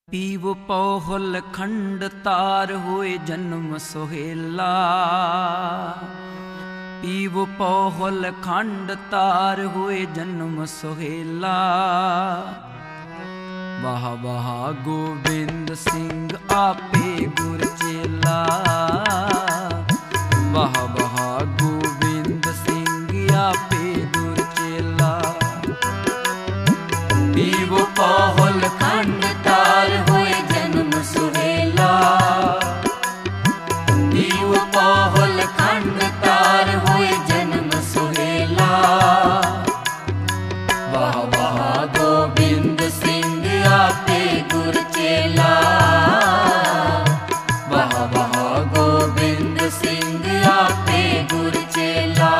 पीव पौहल खंड तार हुए जन्म सोहेला। पीव पौहल खंड तार हुए जन्म सोहेला। वाह वाह गोविंद सिंह आपे गुर चेला। वाह वाह गोविंद सिंह आपे गुर चेला। पीव पौहल खंड तार हुए जन्म सोहेला। पीव पौहल खंड तार हुए जन्म सोहेला। वाह वाह गोविंद सिंह आपे गुर चेला। वाह वाह गोविंद सिंह आपे गुर चेला।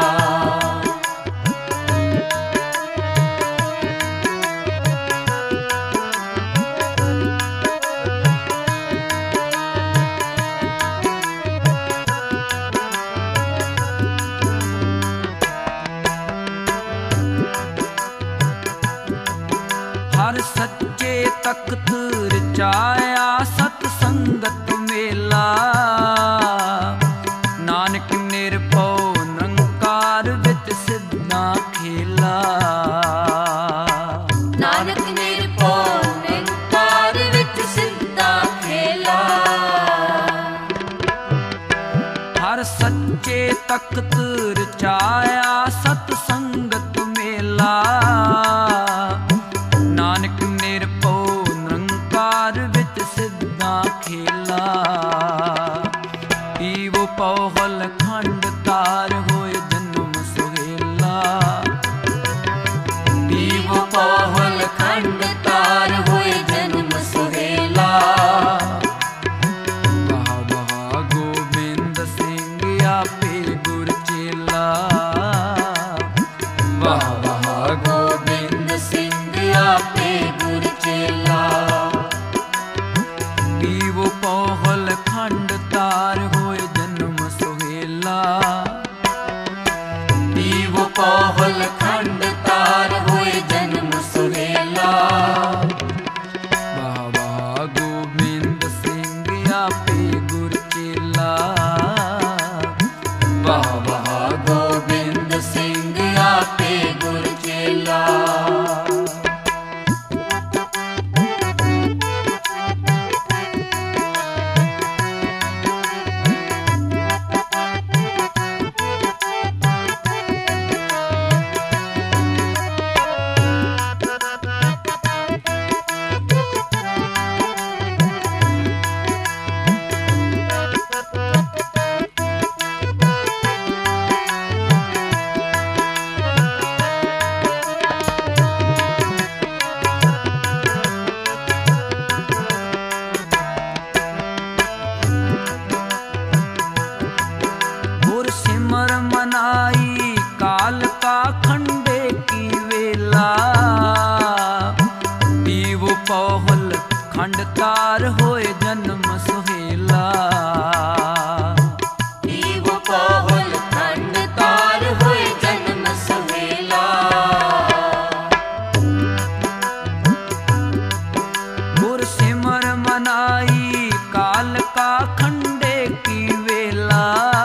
हर सच्चे तख्त रचाया सतसंगत मेला। नानक निरभउ निरंकार विच सिद्धा खेला। नानक निरभउ निरंकार विच सिद्धा खेला। हर सच्चे तख्त रचाया सतसंगत मेला। नानक निरभउ निरंकार विच सिद्धा खेला। पीव पौहल खंड तार होए जन्म सोहेला। पीव पौहल खंड तार होए जन्म सोहेला। वाह वाह गोविंद सिंह आपे गुर चेला। वाह वाह गोविंद सिंह आपे गुर चेला। पीव पौहल खंड तार होए जन्म सोहेला। पीव पौहल खंड तार होए जन्म सोहेला। वाह वाह गोविंद सिंह आपे गुर चेला। वाह वाह गोविंद सिंह आपे गुर चेला। गुर सिमर मनाई काल का खंडे की वेला। पीव पौहल खंड तार होए जन्म सोहेला। पीव पौहल खंड तार होए जन्म सोहेला। गुर सिमर मनाई काल का खंडे की वेला।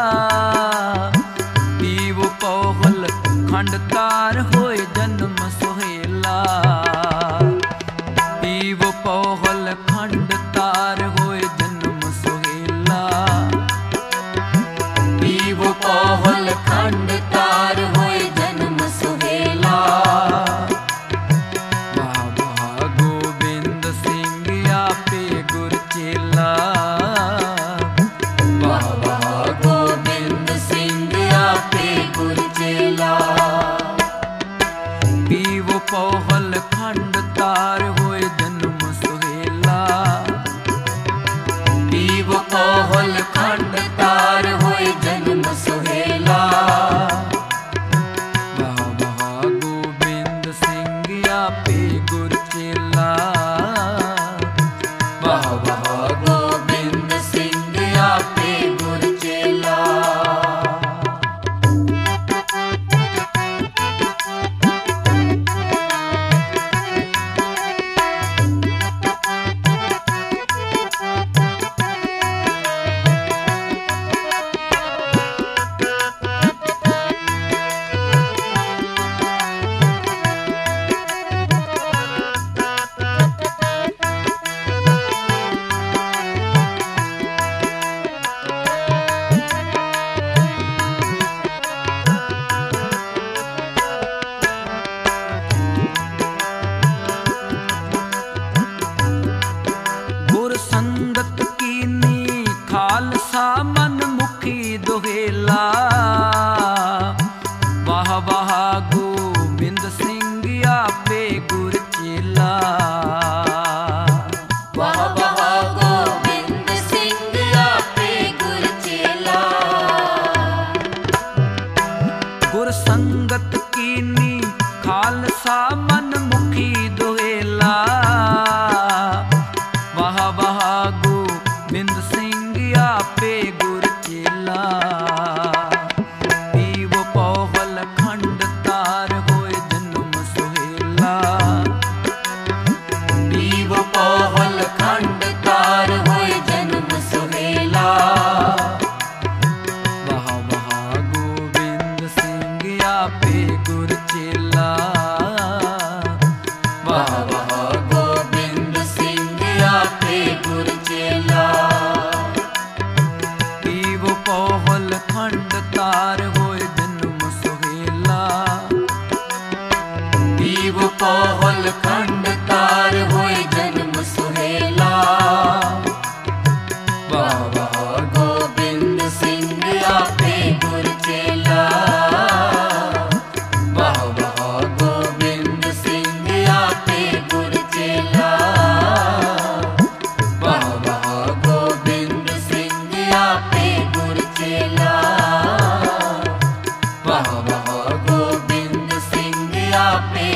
पीव पौहल खंड तार होए जन्म सोहेला। पीव पौहल खंड तार होए जन्म सोहेला। वाह वाह गोबिंद सिंह आपे गुर चेला। गुर संगत कीनी खालसा मन मुखी दुहेला। वाह वाह गोबिंद सिंह आपे गुर चेला। दीव पौहल खंड तार होए जन्म सुहेला। दीव पौहल खंड तार होए जन्म सुहेला। वाह वाह गोबिंद सिंह आपे गुर चेला। वाह वाह गोबिंद सिंह आपे गुर चेला। दीव पौहल खंड तार होए जन्म सुहेला। दीव पौहल खंड तार होए जन्म सुहेला। वाह वाह गोबिंद सिंह आपे गुर चेला। वाह वाह गोबिंद सिंह आपे गुर चेला। वाह वाह गोबिंद सिंह आपे गुर चेला। वाह वाह गोबिंद सिंह आपे